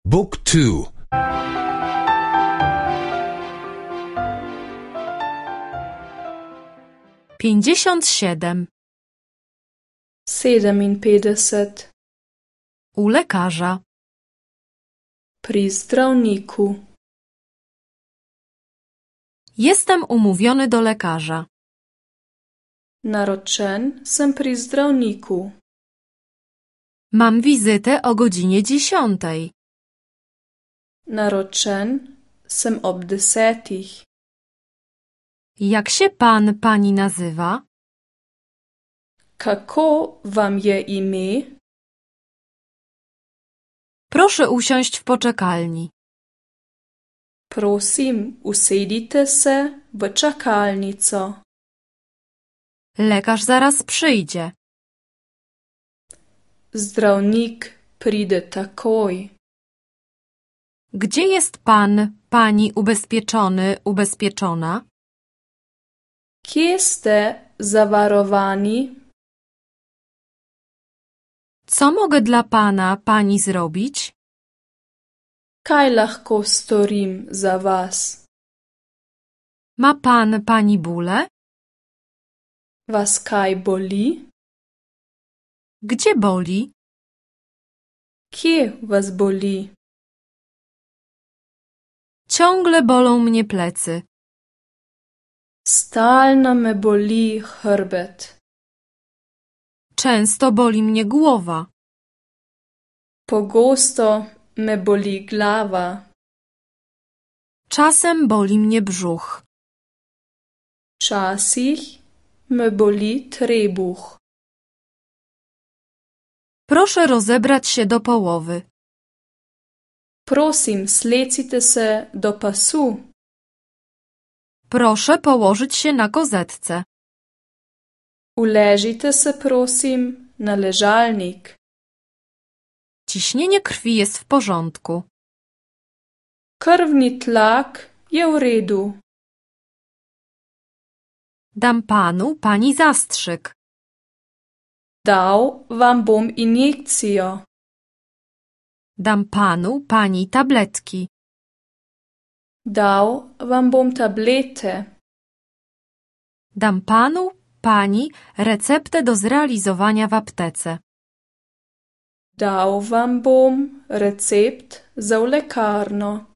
Book 2. 57. 57. U lekarza. Pri zdravniku. Jestem umówiony do lekarza. Naročen sem pri zdravniku. Mam wizytę o godzinie 10. Naročen sem ob 10. Jak się pan, pani nazywa? Kako wam je ime? Proszę usiąść w poczekalni. Prosim, usedite se v čakalnico. Lekarz zaraz przyjdzie. Zdravnik pride takoj. Gdzie jest pan, pani ubezpieczony, ubezpieczona? Kje ste zavarovani? Co mogę dla pana, pani zrobić? Kaj lahko storim za vas? Ma pan, pani bóle? Vas kaj boli? Gdzie boli? Kje vas boli? Ciągle bolą mnie plecy. Stalno me boli hrbet. Często boli mnie głowa. Pogosto me boli glava. Czasem boli mnie brzuch. Včasih me boli trebuh. Proszę rozebrać się do połowy. Prosim, slecite se do pasu. Proszę położyć się na kozetce. Uležite se, prosim, na ležalnik. Ciśnienie krwi jest w porządku. Krvni tlak je v redu. Dam panu, pani zastrzyk. Dal vam bom injekcijo. Dam panu, pani tabletki. Dal vam bom tablete. Dam panu, pani receptę do zrealizowania w aptece. Dal vam bom recept za v lekarno.